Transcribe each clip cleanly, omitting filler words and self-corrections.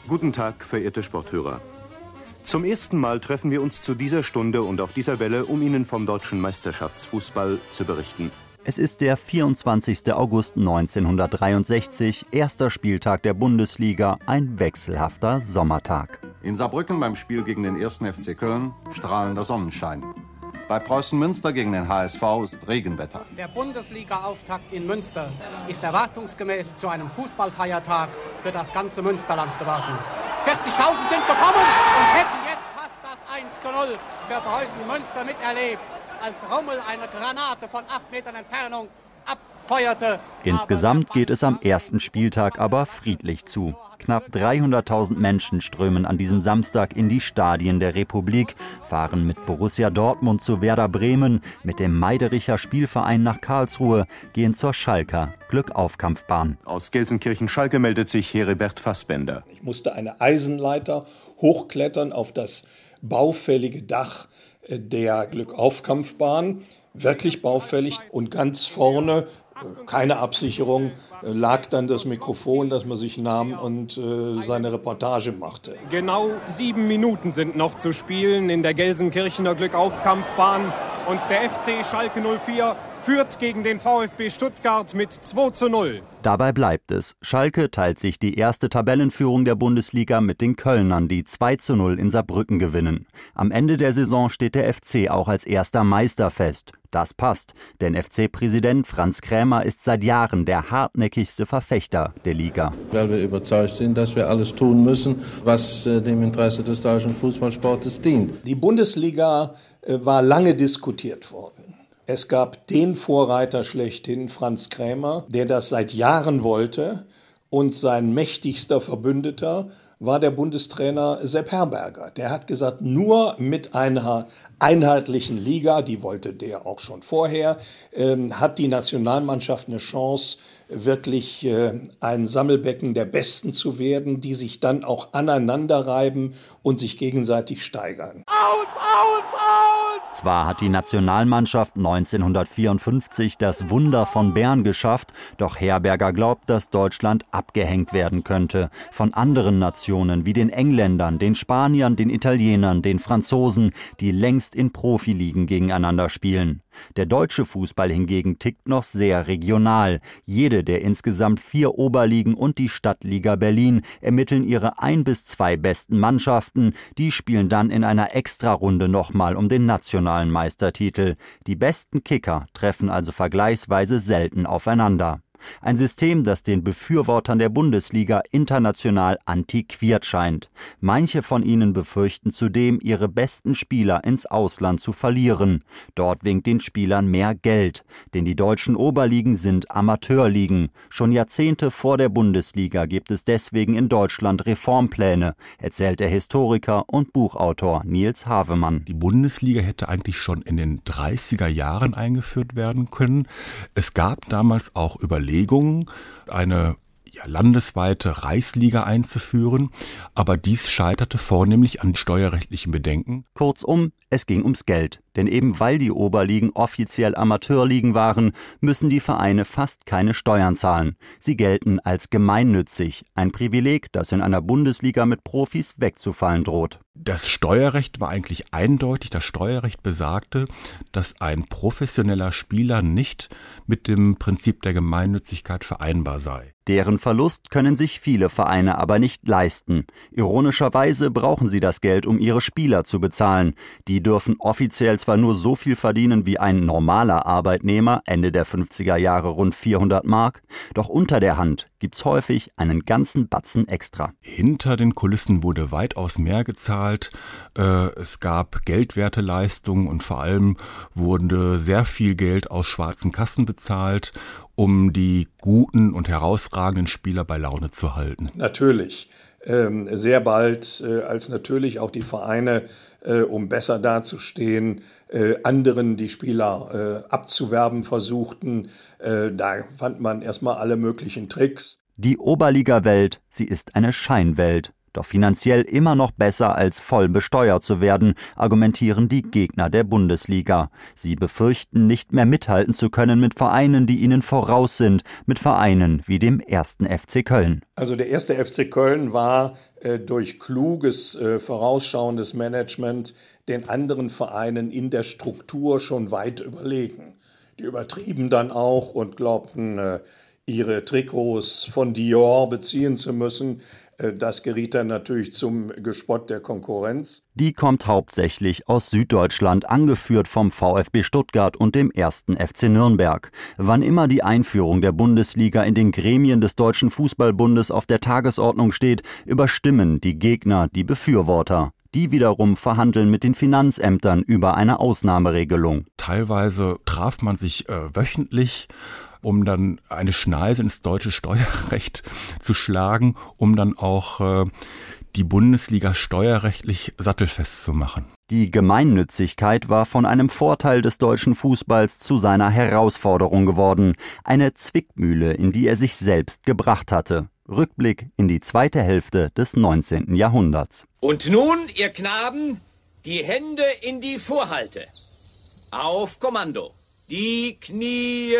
Guten Tag, verehrte Sporthörer. Zum ersten Mal treffen wir uns zu dieser Stunde und auf dieser Welle, um Ihnen vom deutschen Meisterschaftsfußball zu berichten. Es ist der 24. August 1963, erster Spieltag der Bundesliga, ein wechselhafter Sommertag. In Saarbrücken beim Spiel gegen den 1. FC Köln strahlender Sonnenschein. Bei Preußen Münster gegen den HSV ist Regenwetter. Der Bundesliga-Auftakt in Münster ist erwartungsgemäß zu einem Fußballfeiertag für das ganze Münsterland geworden. 40.000 sind gekommen und hätten jetzt fast das 1:0 für Preußen Münster miterlebt, als Rommel eine Granate von 8 Metern Entfernung abfeuerte. Insgesamt geht es am ersten Spieltag aber friedlich zu. Knapp 300.000 Menschen strömen an diesem Samstag in die Stadien der Republik, fahren mit Borussia Dortmund zu Werder Bremen, mit dem Meidericher Spielverein nach Karlsruhe, gehen zur Schalker Glückaufkampfbahn. Aus Gelsenkirchen-Schalke meldet sich Heribert Fassbender. Ich musste eine Eisenleiter hochklettern auf das baufällige Dach der Glückaufkampfbahn. Wirklich baufällig, und ganz vorne, keine Absicherung, lag dann das Mikrofon, das man sich nahm und seine Reportage machte. Genau 7 Minuten sind noch zu spielen in der Gelsenkirchener Glückaufkampfbahn und der FC Schalke 04 führt gegen den VfB Stuttgart mit 2:0. Dabei bleibt es. Schalke teilt sich die erste Tabellenführung der Bundesliga mit den Kölnern, die 2:0 in Saarbrücken gewinnen. Am Ende der Saison steht der FC auch als erster Meister fest. Das passt, denn FC-Präsident Franz Krämer ist seit Jahren der hartnäckigste Verfechter der Liga. Weil wir überzeugt sind, dass wir alles tun müssen, was dem Interesse des deutschen Fußballsportes dient. Die Bundesliga war lange diskutiert worden. Es gab den Vorreiter schlechthin, Franz Krämer, der das seit Jahren wollte, und sein mächtigster Verbündeter war der Bundestrainer Sepp Herberger. Der hat gesagt, nur mit einer einheitlichen Liga, die wollte der auch schon vorher, hat die Nationalmannschaft eine Chance, wirklich ein Sammelbecken der Besten zu werden, die sich dann auch aneinander reiben und sich gegenseitig steigern. Aus, aus, aus! Zwar hat die Nationalmannschaft 1954 das Wunder von Bern geschafft, doch Herberger glaubt, dass Deutschland abgehängt werden könnte von anderen Nationen wie den Engländern, den Spaniern, den Italienern, den Franzosen, die längst in Profiligen gegeneinander spielen. Der deutsche Fußball hingegen tickt noch sehr regional. Jede der insgesamt 4 Oberligen und die Stadtliga Berlin ermitteln ihre 1 bis 2 besten Mannschaften. Die spielen dann in einer Extrarunde nochmal um den nationalen Meistertitel. Die besten Kicker treffen also vergleichsweise selten aufeinander. Ein System, das den Befürwortern der Bundesliga international antiquiert scheint. Manche von ihnen befürchten zudem, ihre besten Spieler ins Ausland zu verlieren. Dort winkt den Spielern mehr Geld, denn die deutschen Oberligen sind Amateurligen. Schon Jahrzehnte vor der Bundesliga gibt es deswegen in Deutschland Reformpläne, erzählt der Historiker und Buchautor Nils Havemann. Die Bundesliga hätte eigentlich schon in den 30er Jahren eingeführt werden können. Es gab damals auch Überlegungen, eine landesweite Reichsliga einzuführen, aber dies scheiterte vornehmlich an steuerrechtlichen Bedenken. Kurzum, es ging ums Geld. Denn eben weil die Oberligen offiziell Amateurligen waren, müssen die Vereine fast keine Steuern zahlen. Sie gelten als gemeinnützig, ein Privileg, das in einer Bundesliga mit Profis wegzufallen droht. Das Steuerrecht war eigentlich eindeutig. Das Steuerrecht besagte, dass ein professioneller Spieler nicht mit dem Prinzip der Gemeinnützigkeit vereinbar sei. Deren Verlust können sich viele Vereine aber nicht leisten. Ironischerweise brauchen sie das Geld, um ihre Spieler zu bezahlen. Die dürfen offiziell zwar nur so viel verdienen wie ein normaler Arbeitnehmer, Ende der 50er Jahre rund 400 Mark, doch unter der Hand gibt's häufig einen ganzen Batzen extra. Hinter den Kulissen wurde weitaus mehr gezahlt, es gab geldwerte Leistungen und vor allem wurde sehr viel Geld aus schwarzen Kassen bezahlt, um die guten und herausragenden Spieler bei Laune zu halten. Natürlich. Sehr bald, als natürlich auch die Vereine, um besser dazustehen, anderen die Spieler abzuwerben versuchten. Da fand man erstmal alle möglichen Tricks. Die Oberliga-Welt, sie ist eine Scheinwelt. doch finanziell immer noch besser als voll besteuert zu werden, argumentieren die Gegner der Bundesliga. Sie befürchten, nicht mehr mithalten zu können mit Vereinen, die ihnen voraus sind, mit Vereinen wie dem 1. FC Köln. Also der 1. FC Köln war durch kluges, vorausschauendes Management den anderen Vereinen in der Struktur schon weit überlegen. Die übertrieben dann auch und glaubten, ihre Trikots von Dior beziehen zu müssen. Das geriet dann natürlich zum Gespott der Konkurrenz. Die kommt hauptsächlich aus Süddeutschland, angeführt vom VfB Stuttgart und dem 1. FC Nürnberg. Wann immer die Einführung der Bundesliga in den Gremien des Deutschen Fußballbundes auf der Tagesordnung steht, überstimmen die Gegner die Befürworter. Die wiederum verhandeln mit den Finanzämtern über eine Ausnahmeregelung. Teilweise traf man sich wöchentlich, um dann eine Schneise ins deutsche Steuerrecht zu schlagen, um dann auch die Bundesliga steuerrechtlich sattelfest zu machen. Die Gemeinnützigkeit war von einem Vorteil des deutschen Fußballs zu seiner Herausforderung geworden. Eine Zwickmühle, in die er sich selbst gebracht hatte. Rückblick in die zweite Hälfte des 19. Jahrhunderts. Und nun, ihr Knaben, die Hände in die Vorhalte. Auf Kommando. Die Knie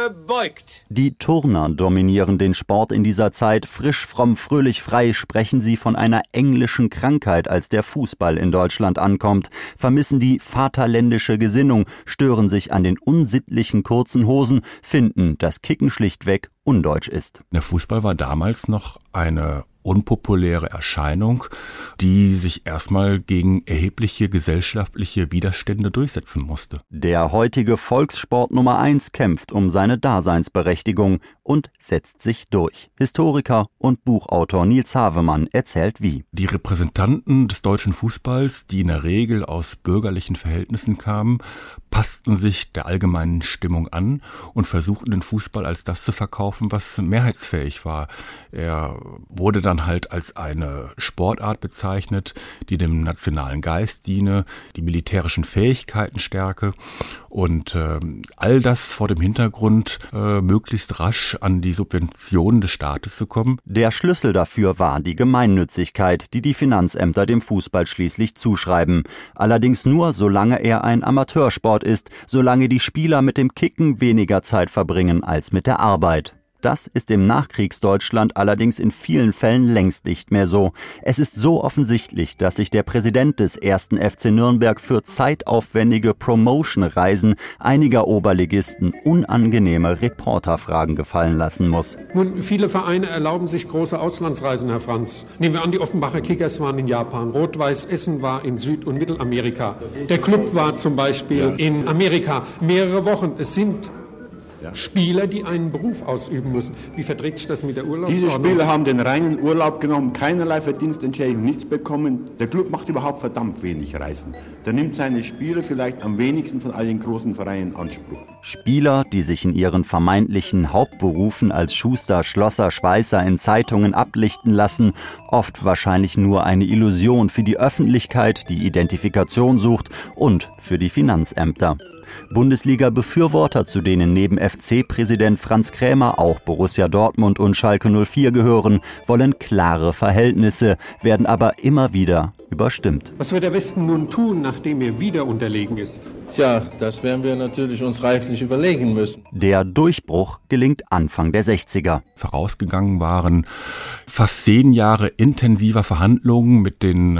beugt. Die Turner dominieren den Sport in dieser Zeit. Frisch, fromm, fröhlich, frei sprechen sie von einer englischen Krankheit, als der Fußball in Deutschland ankommt, vermissen die vaterländische Gesinnung, stören sich an den unsittlichen kurzen Hosen, finden, dass Kicken schlichtweg undeutsch ist. Der Fußball war damals noch eine unpopuläre Erscheinung, die sich erstmal gegen erhebliche gesellschaftliche Widerstände durchsetzen musste. Der heutige Volkssport Nummer 1 kämpft um seine Daseinsberechtigung und setzt sich durch. Historiker und Buchautor Nils Havemann erzählt wie. Die Repräsentanten des deutschen Fußballs, die in der Regel aus bürgerlichen Verhältnissen kamen, passten sich der allgemeinen Stimmung an und versuchten den Fußball als das zu verkaufen, was mehrheitsfähig war. Er wurde dann halt als eine Sportart bezeichnet, die dem nationalen Geist diene, die militärischen Fähigkeiten stärke und all das vor dem Hintergrund, möglichst rasch an die Subventionen des Staates zu kommen. Der Schlüssel dafür war die Gemeinnützigkeit, die die Finanzämter dem Fußball schließlich zuschreiben. Allerdings nur, solange er ein Amateursport ist, solange die Spieler mit dem Kicken weniger Zeit verbringen als mit der Arbeit. Das ist im Nachkriegsdeutschland allerdings in vielen Fällen längst nicht mehr so. Es ist so offensichtlich, dass sich der Präsident des 1. FC Nürnberg für zeitaufwendige Promotion-Reisen einiger Oberligisten unangenehme Reporterfragen gefallen lassen muss. Nun, viele Vereine erlauben sich große Auslandsreisen, Herr Franz. Nehmen wir an, die Offenbacher Kickers waren in Japan, Rot-Weiß Essen war in Süd- und Mittelamerika. Der Club war zum Beispiel in Amerika mehrere Wochen. Es sind Spieler, die einen Beruf ausüben müssen. Wie verträgt sich das mit der Urlaubsordnung? Diese Spieler haben den reinen Urlaub genommen, keinerlei Verdienstentschädigung, nichts bekommen. Der Club macht überhaupt verdammt wenig Reisen. Der nimmt seine Spieler vielleicht am wenigsten von all den großen Vereinen in Anspruch. Spieler, die sich in ihren vermeintlichen Hauptberufen als Schuster, Schlosser, Schweißer in Zeitungen ablichten lassen, oft wahrscheinlich nur eine Illusion für die Öffentlichkeit, die Identifikation sucht und für die Finanzämter. Bundesliga-Befürworter, zu denen neben FC-Präsident Franz Krämer auch Borussia Dortmund und Schalke 04 gehören, wollen klare Verhältnisse, werden aber immer wieder überstimmt. Was wird der Westen nun tun, nachdem er wieder unterlegen ist? Ja, das werden wir natürlich uns reiflich überlegen müssen. Der Durchbruch gelingt Anfang der 60er. Vorausgegangen waren fast 10 Jahre intensiver Verhandlungen mit den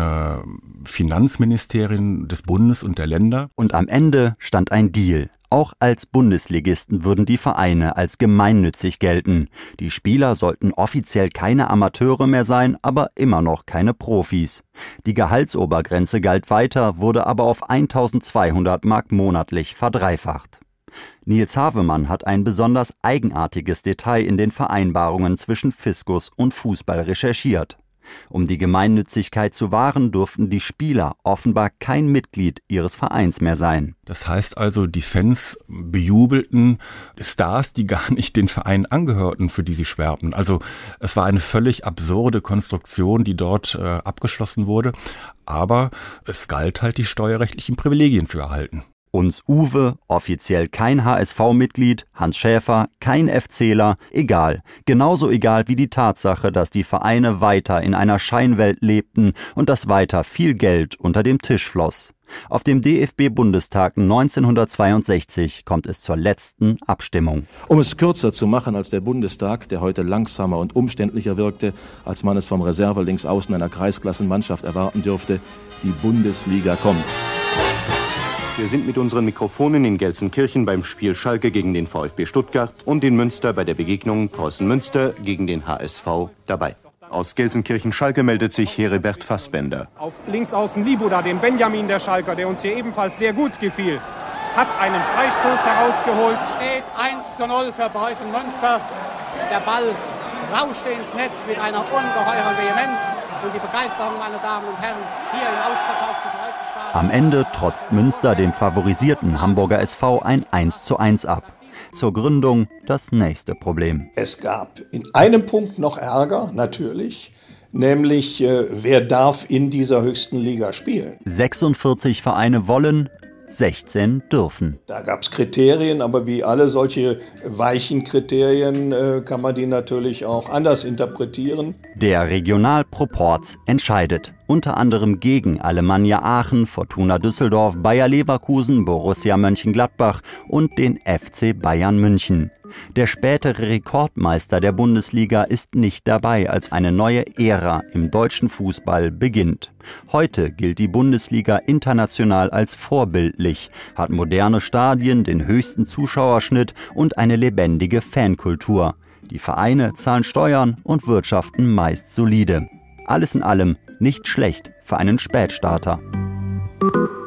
Finanzministerien des Bundes und der Länder. Und am Ende stand ein Deal. Auch als Bundesligisten würden die Vereine als gemeinnützig gelten. Die Spieler sollten offiziell keine Amateure mehr sein, aber immer noch keine Profis. Die Gehaltsobergrenze galt weiter, wurde aber auf 1.200 Mark monatlich verdreifacht. Nils Havemann hat ein besonders eigenartiges Detail in den Vereinbarungen zwischen Fiskus und Fußball recherchiert. Um die Gemeinnützigkeit zu wahren, durften die Spieler offenbar kein Mitglied ihres Vereins mehr sein. Das heißt also, die Fans bejubelten Stars, die gar nicht den Verein angehörten, für die sie schwärmten. Also es war eine völlig absurde Konstruktion, die dort abgeschlossen wurde. Aber es galt halt, die steuerrechtlichen Privilegien zu erhalten. Uns Uwe, offiziell kein HSV-Mitglied, Hans Schäfer, kein FCler, egal. Genauso egal wie die Tatsache, dass die Vereine weiter in einer Scheinwelt lebten und dass weiter viel Geld unter dem Tisch floss. Auf dem DFB-Bundestag 1962 kommt es zur letzten Abstimmung. Um es kürzer zu machen als der Bundestag, der heute langsamer und umständlicher wirkte, als man es vom Reserve-Linksaußen einer Kreisklassenmannschaft erwarten dürfte, die Bundesliga kommt. Wir sind mit unseren Mikrofonen in Gelsenkirchen beim Spiel Schalke gegen den VfB Stuttgart und in Münster bei der Begegnung Preußen-Münster gegen den HSV dabei. Aus Gelsenkirchen-Schalke meldet sich Heribert Fassbender. Auf Linksaußen Libuda, den Benjamin der Schalker, der uns hier ebenfalls sehr gut gefiel, hat einen Freistoß herausgeholt. Steht 1:0 für Preußen-Münster. Der Ball rauschte ins Netz mit einer ungeheuren Vehemenz. Und die Begeisterung, meine Damen und Herren, hier im ausverkauften Preußenstadion. Am Ende trotzt Münster dem favorisierten Hamburger SV ein 1:1 ab. Zur Gründung das nächste Problem. Es gab in einem Punkt noch Ärger, natürlich, nämlich wer darf in dieser höchsten Liga spielen. 46 Vereine wollen, 16 dürfen. Da gab es Kriterien, aber wie alle solche weichen Kriterien kann man die natürlich auch anders interpretieren. Der Regionalproporz entscheidet. Unter anderem gegen Alemannia Aachen, Fortuna Düsseldorf, Bayer Leverkusen, Borussia Mönchengladbach und den FC Bayern München. Der spätere Rekordmeister der Bundesliga ist nicht dabei, als eine neue Ära im deutschen Fußball beginnt. Heute gilt die Bundesliga international als vorbildlich, hat moderne Stadien, den höchsten Zuschauerschnitt und eine lebendige Fankultur. Die Vereine zahlen Steuern und wirtschaften meist solide. Alles in allem nicht schlecht für einen Spätstarter.